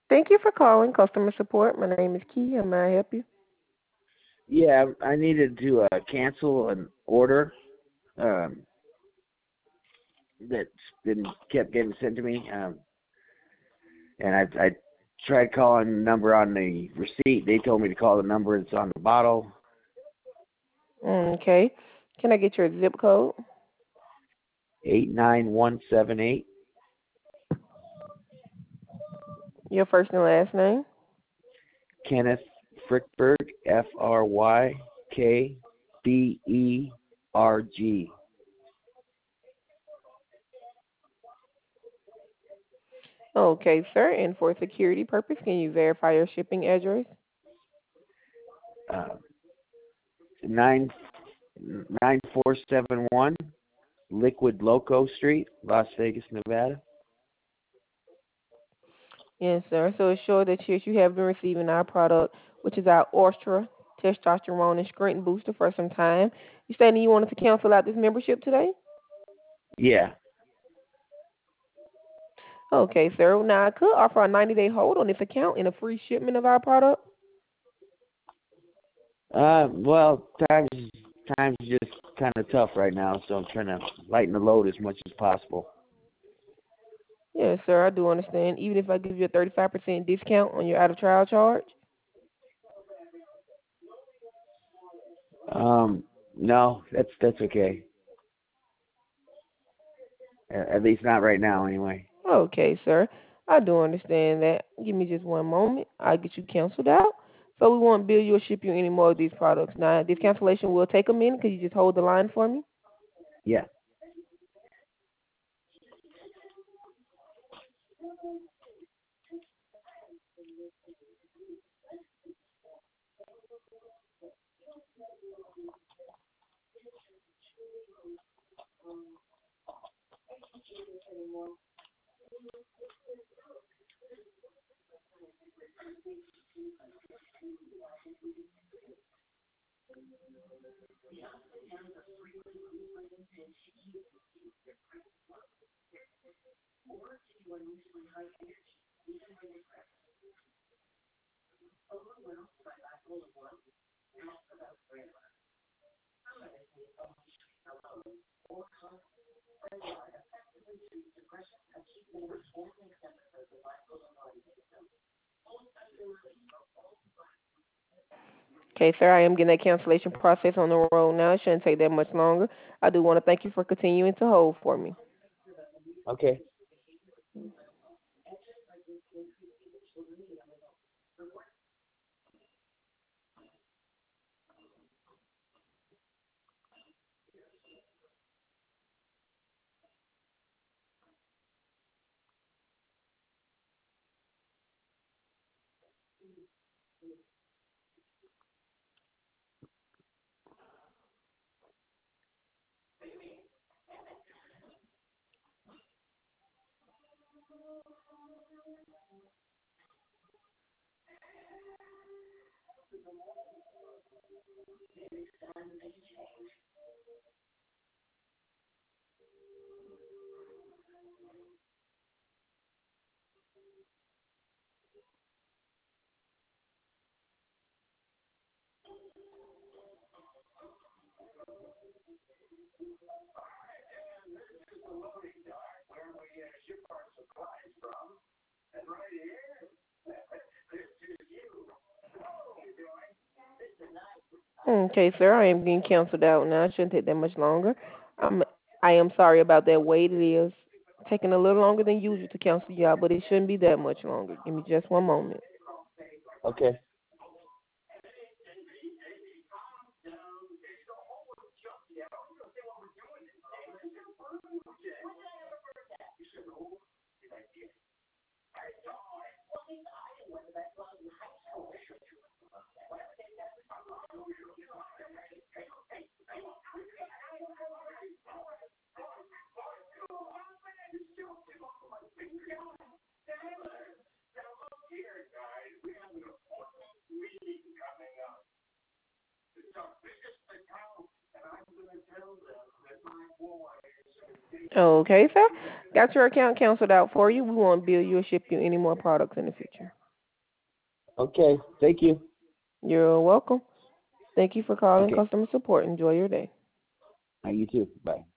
Thank you for calling customer support. My name is Key. How may I help you? Yeah, I needed to cancel an order um, that's been kept getting sent to me, and I tried calling the number on the receipt. They told me to call the number that's on the bottle. Okay. Can I get your zip code? 89178. Your first and last name? Kenneth Frickberg, Frykberg. Okay, sir. And for security purpose, can you verify your shipping address? Uh, 99471 Liquid Loco Street, Las Vegas, Nevada. Yes, sir. So it shows that you have been receiving our product, which is our Ostra testosterone and screen booster for some time. You saying you wanted to cancel out this membership today? Yeah. Okay, sir. Now I could offer a 90-day hold on this account and a free shipment of our product. Well, times just kind of tough right now, so I'm trying to lighten the load as much as possible. Yes, sir. I do understand. Even if I give you a 35% discount on your out of trial charge. No, that's okay. At least not right now, anyway. Okay, sir. I do understand that. Give me just one moment. I'll get you canceled out. So we won't bill you or ship you any more of these products. Now, this cancellation will take a minute. Could you just hold the line for me? Yeah. Okay, sir. I am getting that cancellation process on the road now. It shouldn't take that much longer. I do want to thank you for continuing to hold for me. Okay. Okay, sir. I am getting canceled out now. It shouldn't take that much longer. I'm, I am sorry about that wait. It is taking a little longer than usual to cancel you out, but it shouldn't be that much longer. Give me just one moment. Okay. Okay, sir. Got your account canceled out for you. We won't bill you or ship you any more products in the future. Okay. Thank you. You're welcome. Thank you for calling Okay. customer support. Enjoy your day. You too. Bye.